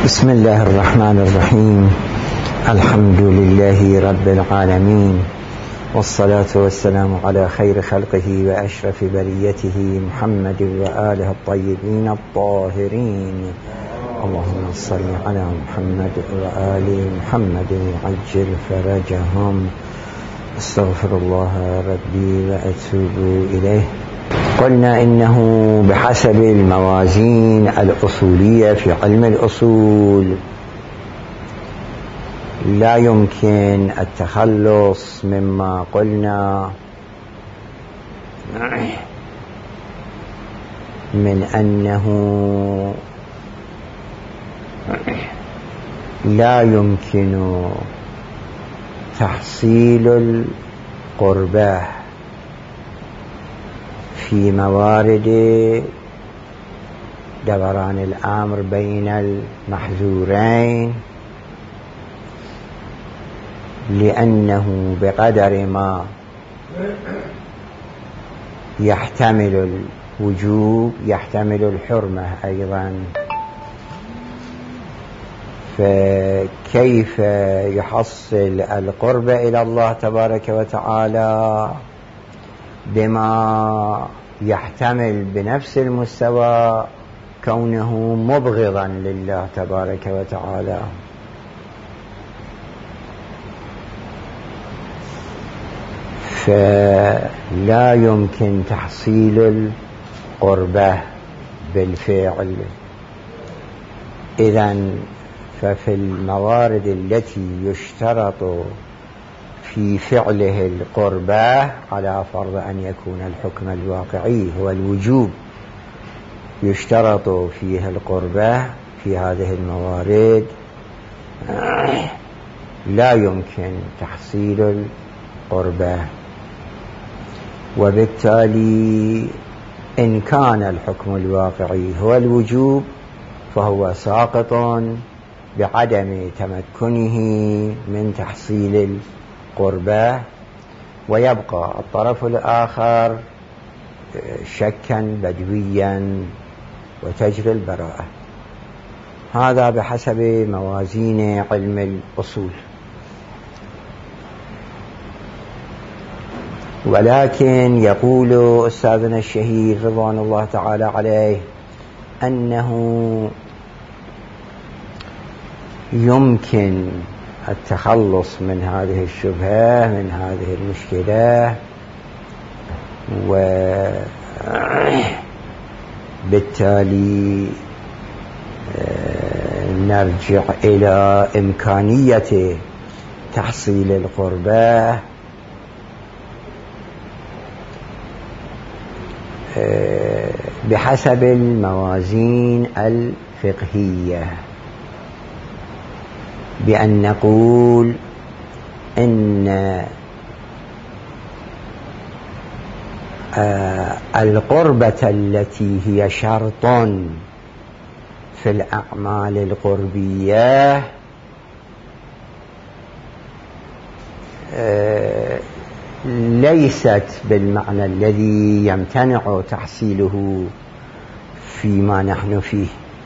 بسم الله الرحمن الرحيم. الحمد لله رب العالمين، والصلاة والسلام على خير خلقه وأشرف بريته محمد وآله الطيبين الطاهرين. اللهم صل على محمد وآل محمد وعجل فرجهم. استغفر الله ربي وأتوب إليه. قلنا إنه بحسب الموازين الأصولية في علم الأصول لا يمكن التخلص مما قلنا من أنه لا يمكن تحصيل القربة في موارد دوران الأمر بين المحذورين، لأنه بقدر ما يحتمل الوجوب يحتمل الحرمة أيضا. فكيف يحصل القرب إلى الله تبارك وتعالى بما يحتمل بنفس المستوى كونه مبغضا لله تبارك وتعالى؟ فلا يمكن تحصيل القربة بالفعل. إذن ففي الموارد التي يشترط في فعله القربة، على فرض أن يكون الحكم الواقعي هو الوجوب، يشترط فيها القربة في هذه الموارد لا يمكن تحصيل القربة. وبالتالي إن كان الحكم الواقعي هو الوجوب فهو ساقط بعدم تمكنه من تحصيل القربة، ويبقى الطرف الآخر شكا بدويا وتجري البراءة. هذا بحسب موازين علم الأصول. ولكن يقول أستاذنا الشهير رضوان الله تعالى عليه أنه يمكن التخلص من هذه الشبهة، من هذه المشكلة، وبالتالي نرجع إلى إمكانية تحصيل القربة بحسب الموازين الفقهية، بأن نقول إن القربة التي هي شرط في الأعمال القربية ليست بالمعنى الذي يمتنع تحصيله فيما نحن فيه.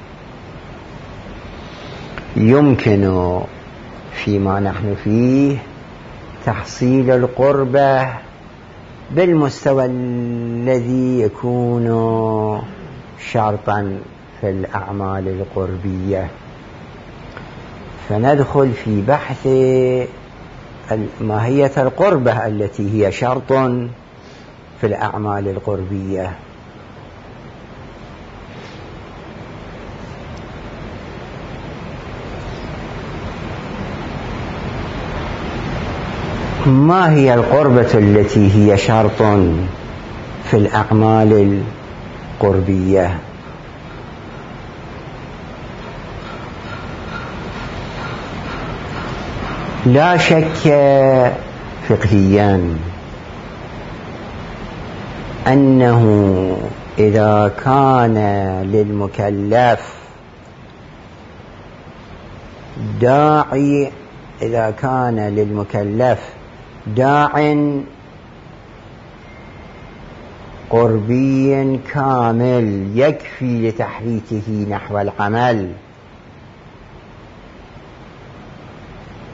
يمكن فيما نحن فيه تحصيل القربة بالمستوى الذي يكون شرطا في الأعمال القربية. فندخل في بحث ماهية القربة التي هي شرط في الأعمال القربية. ما هي القربة التي هي شرط في الأعمال القربية؟ لا شك فقهيا أنه إذا كان للمكلف داع قربي كامل يكفي لتحريكه نحو العمل،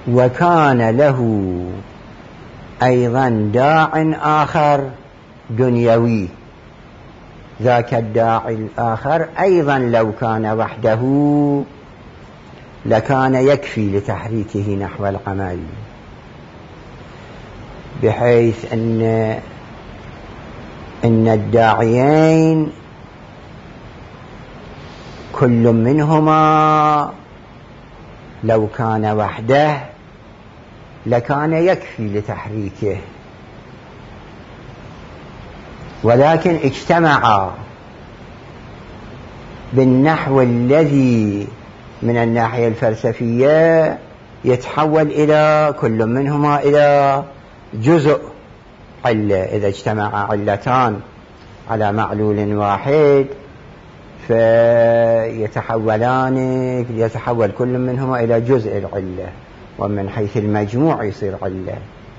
وكان له أيضا داع آخر دنيوي، ذاك الداعي الآخر أيضا لو كان وحده لكان يكفي لتحريكه نحو العمل، بحيث أن الداعيين كل منهما لو كان وحده لكان يكفي لتحريكه، ولكن اجتمعا بالنحو الذي من الناحية الفلسفية يتحول إلى كل منهما إلى جزء علة. إذا اجتمع علتان على معلول واحد يتحول كل منهما إلى جزء العلة، ومن حيث المجموع يصير علة.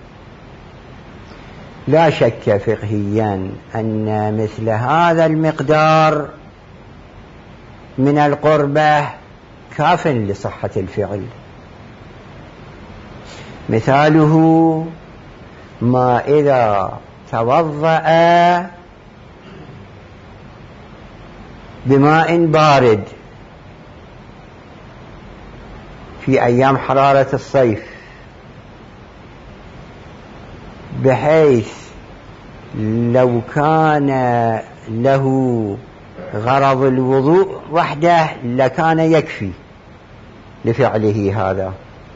لا شك فقهيا أن مثل هذا المقدار من القربة كاف لصحة الفعل. مثاله ما إذا توضأ بماء بارد في أيام حرارة الصيف، بحيث لو كان له غرض الوضوء وحده لكان يكفي لفعله هذا،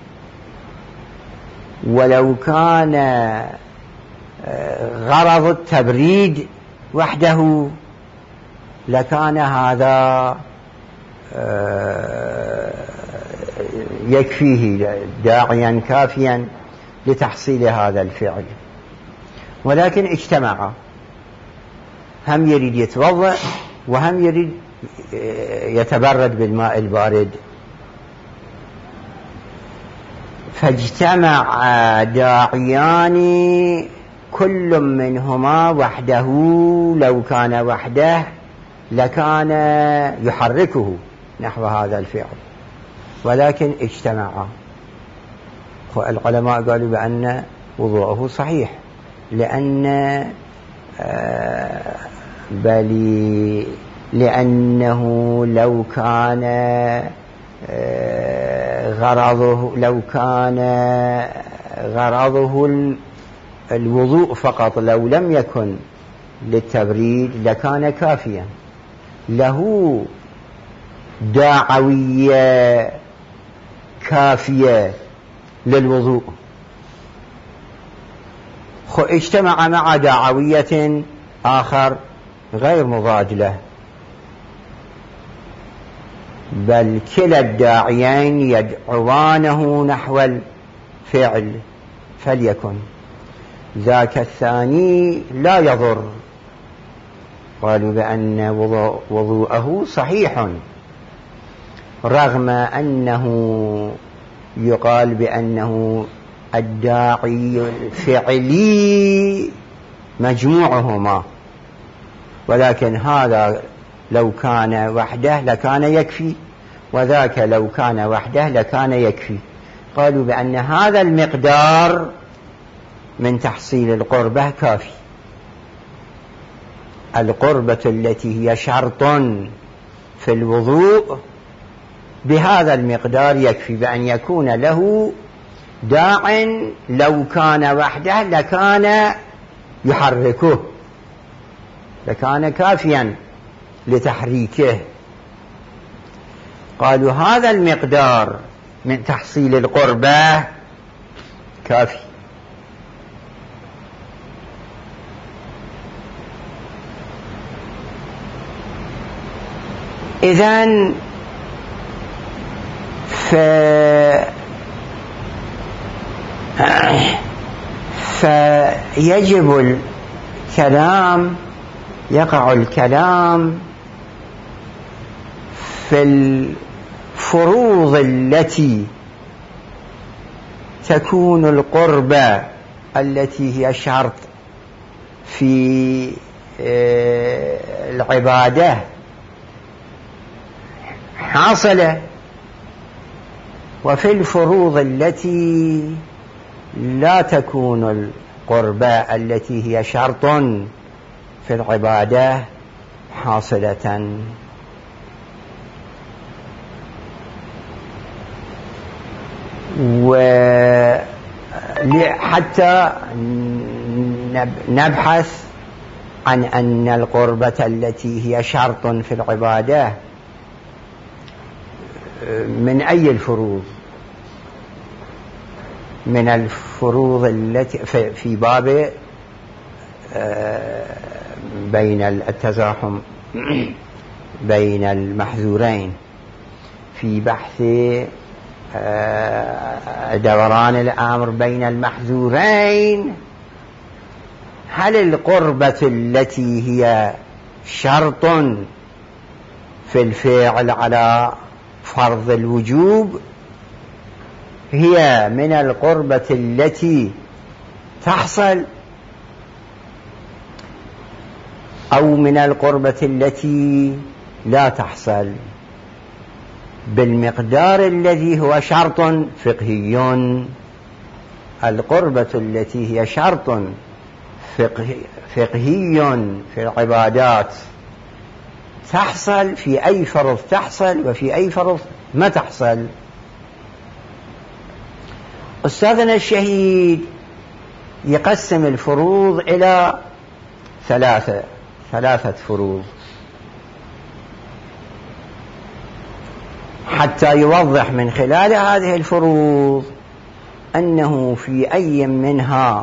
ولو كان غرض التبريد وحده لكان هذا يكفيه داعيا كافيا لتحصيل هذا الفعل. ولكن اجتمعا، هم يريد يتوضأ وهم يريد يتبرد بالماء البارد، فاجتمع داعيان كل منهما وحده لو كان وحده لكان يحركه نحو هذا الفعل، ولكن اجتمعا. العلماء قالوا بأن وضوءه صحيح، لأنه لو كان غرضه الوضوء فقط، لو لم يكن للتبريد لكان كافيا. له داعوية كافية للوضوء، اجتمع مع داعوية آخر غير مضاد له، بل كلا الداعيين يدعوانه نحو الفعل، فليكن ذاك الثاني لا يضر. قالوا بأن وضوءه صحيح، رغم أنه يقال بأنه الداعي الفعلي مجموعهما، ولكن هذا لو كان وحده لكان يكفي، وذاك لو كان وحده لكان يكفي. قالوا بأن هذا المقدار من تحصيل القربة كافي. القربة التي هي شرط في الوضوء بهذا المقدار يكفي، بأن يكون له داع لو كان وحده لكان يحركه، لكان كافيا لتحريكه. قالوا هذا المقدار من تحصيل القربة كافي. إذن فيجب الكلام، يقع الكلام في الفروض التي تكون القربة التي هي شرط في العبادة حاصلة، وفي الفروض التي لا تكون القربة التي هي شرط في العبادة حاصلة. وحتى نبحث عن أن القربة التي هي شرط في العبادة من أي الفروض؟ من الفروض التي في باب بين التزاحم بين المحذورين، في بحث دوران الأمر بين المحذورين. هل القربة التي هي شرط في الفعل على فرض الوجوب هي من القربة التي تحصل، أو من القربة التي لا تحصل بالمقدار الذي هو شرط فقهي؟ القربة التي هي شرط فقهي في العبادات تحصل في أي فرض تحصل وفي أي فرض ما تحصل. أستاذنا الشهيد يقسم الفروض إلى ثلاثة فروض حتى يوضح من خلال هذه الفروض أنه في أي منها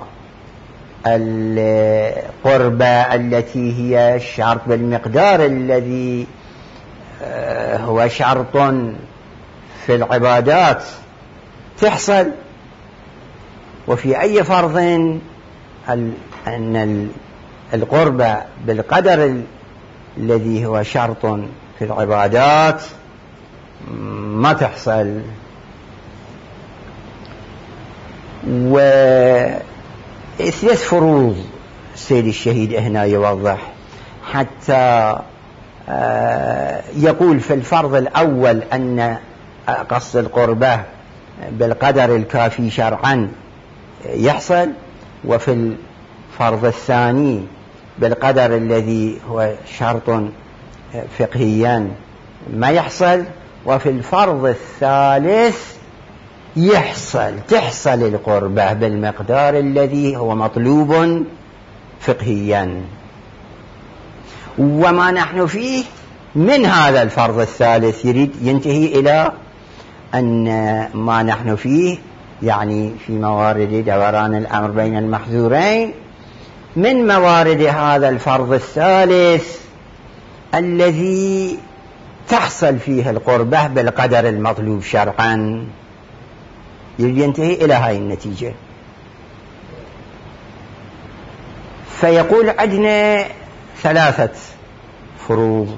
القربة التي هي الشرط بالمقدار الذي هو شرط في العبادات تحصل، وفي أي فرض أن القربة بالقدر الذي هو شرط في العبادات ما تحصل. وثلاث فروض السيد الشهيد هنا يوضح حتى يقول في الفرض الأول أن قصد القربة بالقدر الكافي شرعا يحصل، وفي الفرض الثاني بالقدر الذي هو شرط فقهيا ما يحصل، وفي الفرض الثالث تحصل القربة بالمقدار الذي هو مطلوب فقهيا. وما نحن فيه من هذا الفرض الثالث يريد ينتهي إلى أن ما نحن فيه يعني في موارد دوران الأمر بين المحذورين من موارد هذا الفرض الثالث الذي تحصل فيه القربة بالقدر المطلوب شرعا، ينتهي إلى هاي النتيجة. فيقول عندنا ثلاثة فروض.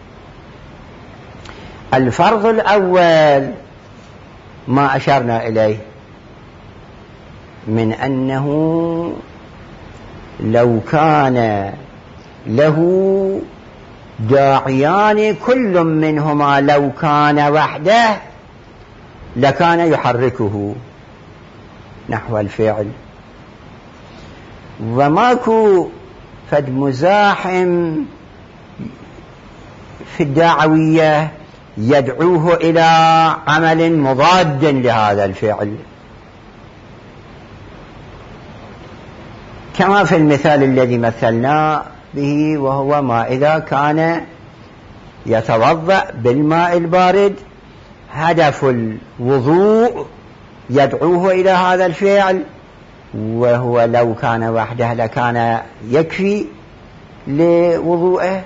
الفرض الأول ما أشرنا إليه من أنه لو كان له داعيان كل منهما لو كان وحده لكان يحركه نحو الفعل، وماكو فد مزاحم في الدعوية يدعوه إلى عمل مضاد لهذا الفعل، كما في المثال الذي مثلنا به، وهو ما إذا كان يتوضأ بالماء البارد هدف الوضوء يدعوه إلى هذا الفعل، وهو لو كان وحده لكان يكفي لوضوءه،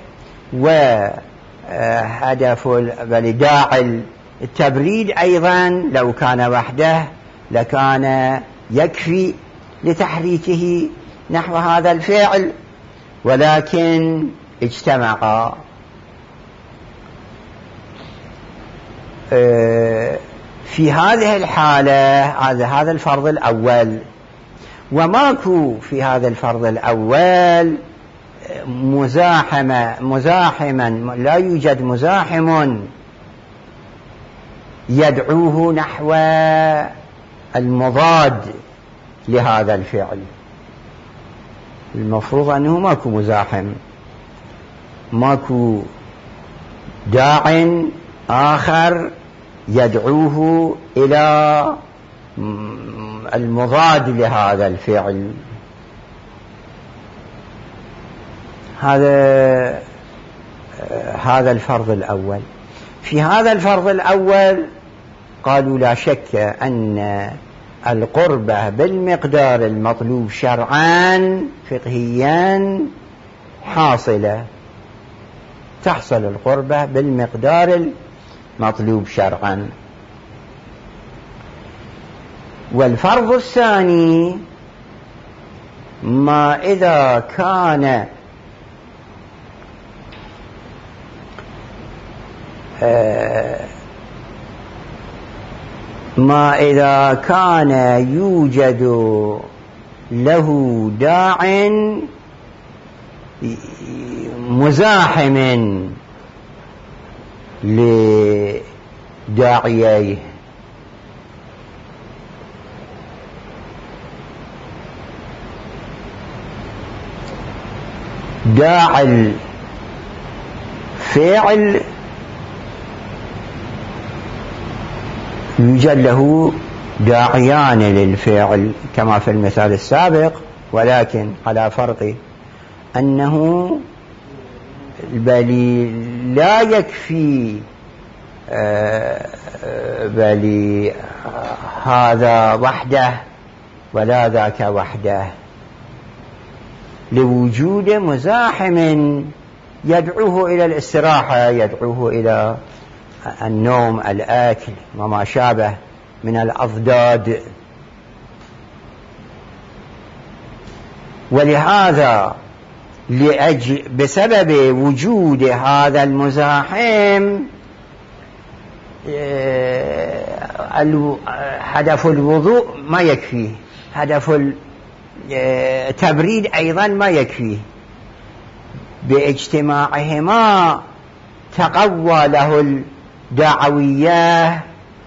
وهدف داعي التبريد أيضا لو كان وحده لكان يكفي لتحريكه نحو هذا الفعل، ولكن اجتمعا في هذه الحالة هذا الفرض الأول، وماكو في هذا الفرض الأول مزاحما لا يوجد مزاحم يدعوه نحو المضاد لهذا الفعل. المفروض أنه ماكو مزاحم، ماكو داع آخر يدعوه إلى المضاد لهذا الفعل. هذا الفرض الأول. في هذا الفرض الأول قالوا لا شك أن القربة بالمقدار المطلوب شرعا فقهيا حاصلة، تحصل القربة بالمقدار المطلوب شرعا. والفرض الثاني ما إذا كان يوجد له داع مزاحم لداعيه، داع الفعل يوجد له داعيان للفعل كما في المثال السابق، ولكن على فرق أنه بل لا يكفي بل هذا وحده ولا ذاك وحده، لوجود مزاحم يدعوه إلى الاستراحة، يدعوه إلى النوم، الأكل وما شابه من الأضداد. ولهذا بسبب وجود هذا المزاحم هدف الوضوء ما يكفيه، هدف التبريد أيضا ما يكفيه، باجتماعهما تقوى له الدعوية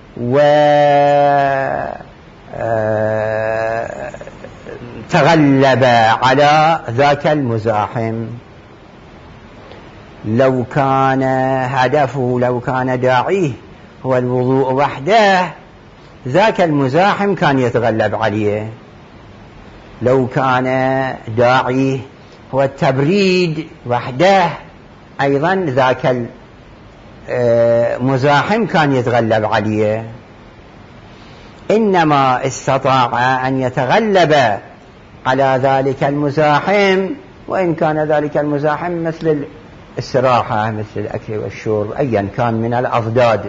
وتغلب على ذاك المزاحم. لو كان هدفه، لو كان داعيه هو الوضوء وحده، ذاك المزاحم كان يتغلب عليه. لو كان داعيه هو التبريد وحده، أيضا ذاك المزاحم كان يتغلب عليه. إنما استطاع أن يتغلب على ذلك المزاحم، وإن كان ذلك المزاحم مثل الاستراحة، مثل الأكل والشرب، أيا كان من الأضداد،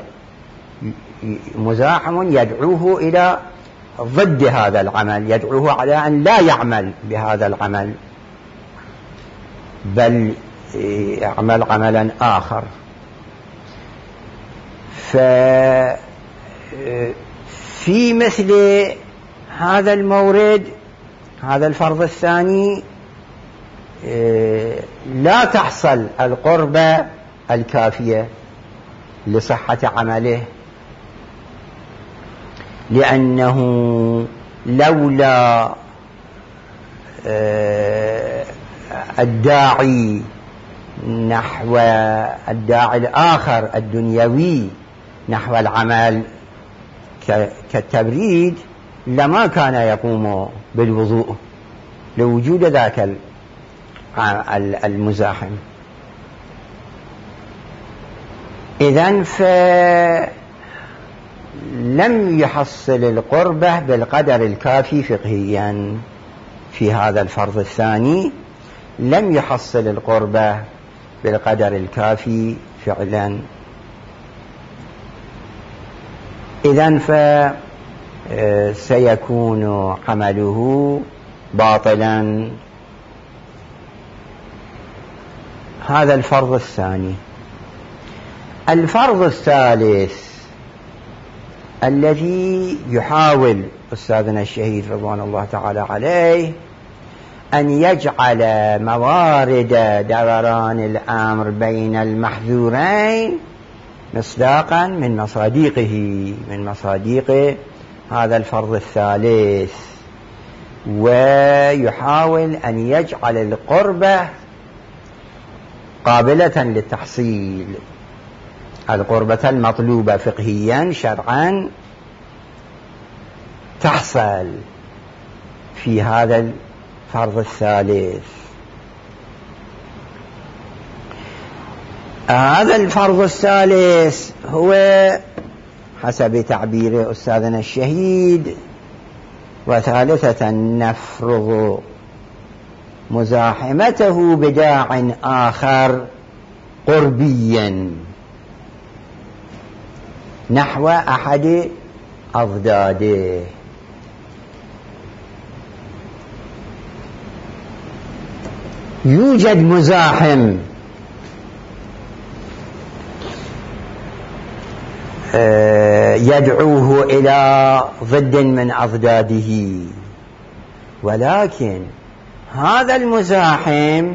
مزاحم يدعوه إلى ضد هذا العمل، يدعوه على أن لا يعمل بهذا العمل بل يعمل عملا آخر. ففي مثل هذا المورد، هذا الفرض الثاني، لا تحصل القربة الكافية لصحة عمله، لأنه لولا الداعي نحو الداعي الآخر الدنيوي نحو العمل كالتبريد لما كان يقوم بالوضوء لوجود ذاك المزاحم. إذن لم يحصل القربة بالقدر الكافي فقهيا. في هذا الفرض الثاني لم يحصل القربة بالقدر الكافي فعلا. إذن سيكون عمله باطلا. هذا الفرض الثاني. الفرض الثالث الذي يحاول أستاذنا الشهيد رضوان الله تعالى عليه أن يجعل موارد دوران الأمر بين المحذورين مصداقا من مصاديق هذا الفرض الثالث، ويحاول أن يجعل القربة قابلة للتحصيل، القربة المطلوبة فقهيا شرعا تحصل في هذا الفرض الثالث. هذا الفرض الثالث هو حسب تعبير أستاذنا الشهيد: وثالثة نفرض مزاحمته بداع آخر قربيا نحو أحد أضداده. يوجد مزاحم يدعوه إلى ضد من أضداده، ولكن هذا المزاحم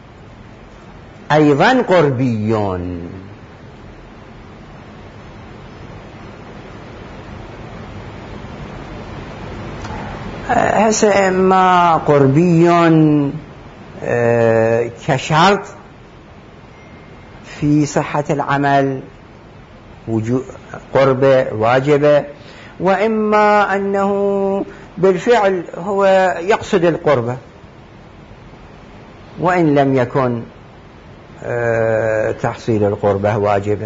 أيضا قربي، هسه إما قربي كشرط في صحة العمل قربة واجبة، وإما أنه بالفعل هو يقصد القربة وإن لم يكن تحصيل القربة واجبة.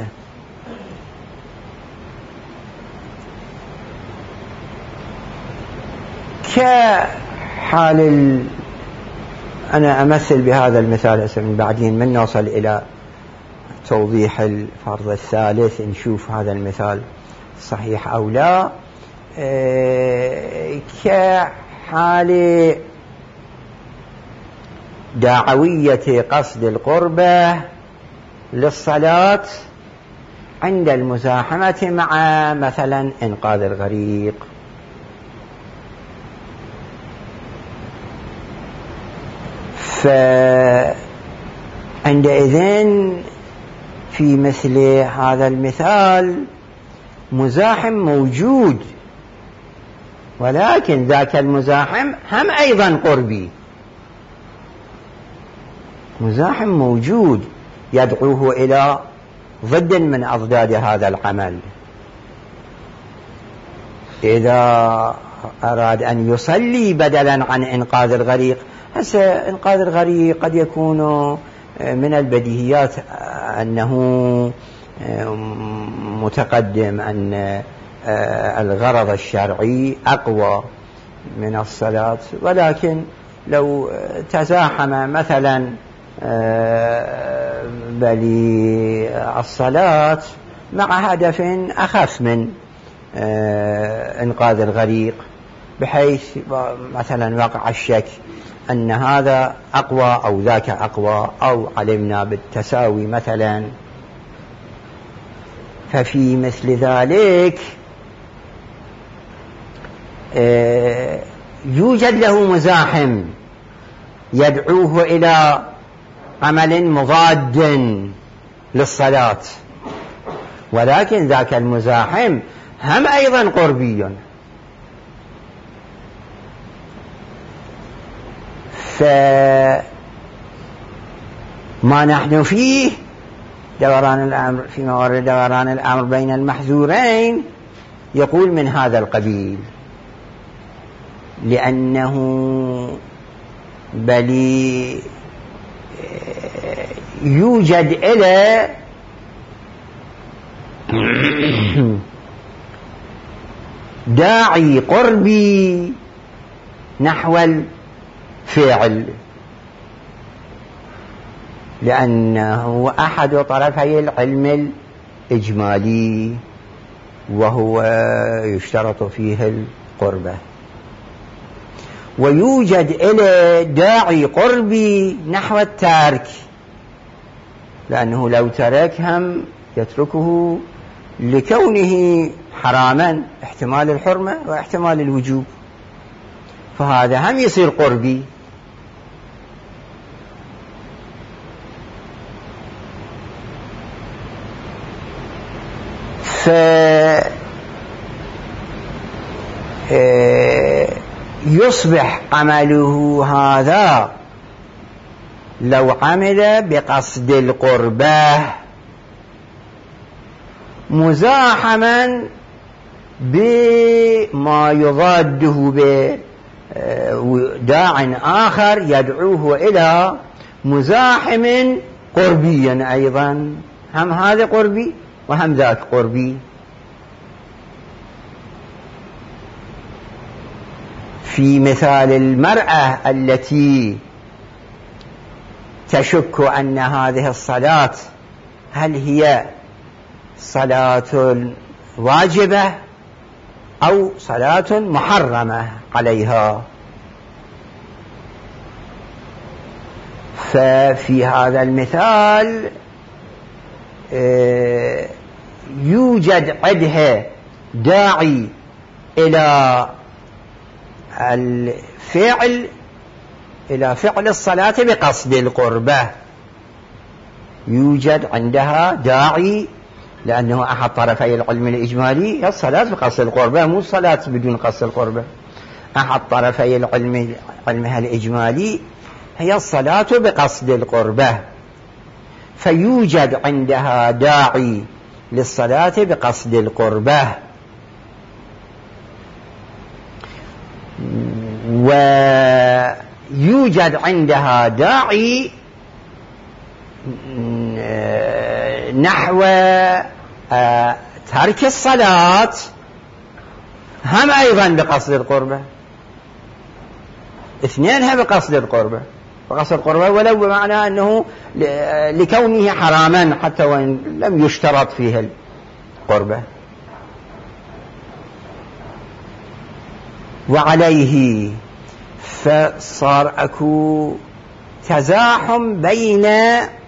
كحال أنا أمثل بهذا المثال من بعدين من نوصل إلى توضيح الفرض الثالث نشوف هذا المثال صحيح أو لا. كحال دعوية قصد القربة للصلاة عند المزاحمة مع مثلا إنقاذ الغريق، فعندئذ في مثل هذا المثال مزاحم موجود، ولكن ذاك المزاحم هم أيضا قربي، مزاحم موجود يدعوه إلى ضد من أضداد هذا العمل. إذا أراد أن يصلي بدلا عن إنقاذ الغريق، هسه إنقاذ الغريق قد يكون من البديهيات أنه متقدم، أن الغرض الشرعي أقوى من الصلاة، ولكن لو تزاحم مثلا بل الصلاة مع هدف أخف من إنقاذ الغريق، بحيث مثلا وقع الشك أن هذا أقوى أو ذاك أقوى، أو علمنا بالتساوي مثلا، ففي مثل ذلك يوجد له مزاحم يدعوه إلى عمل مضاد للصلاة، ولكن ذاك المزاحم هم أيضا قربي. فما نحن فيه دوران الأمر في موارد دوران الأمر بين المحذورين يقول من هذا القبيل، لأنه بل يوجد إلى داعي قربي نحو الفعل، لأنه أحد طرفي العلم الإجمالي وهو يشترط فيه القربة، ويوجد إلى داعي قربي نحو الترك، لأنه لو ترك هم يتركه لكونه حراما، احتمال الحرمة واحتمال الوجوب، فهذا هم يصير قربي. يصبح عمله هذا لو عمل بقصد القربة مزاحما بما يضاده بداع آخر يدعوه إلى مزاحم قربيا أيضا، هم هذا قربي وهم ذاك قربي. في مثال المرأة التي تشك أن هذه الصلاة هل هي صلاة واجبة أو صلاة محرمة عليها، ففي هذا المثال يوجد عندها داعي إلى فعل الصلاة بقصد القربة، يوجد عندها داعي، لأنه أحد طرفي العلم الإجمالي هي الصلاة بقصد القربة، مو الصلاة بدون قصد القربة. أحد طرفي علمها الإجمالي هي الصلاة بقصد القربة، فيوجد عندها داعي للصلاة بقصد القربة، ويوجد عندها داعي نحو ترك الصلاة هم أيضا بقصد القربة، اثنينها بقصد القربة، بقصد القربة ولو بمعنى أنه لكونه حراما حتى وإن لم يشترط فيه القربة. وعليه فصار أكو تزاحم بين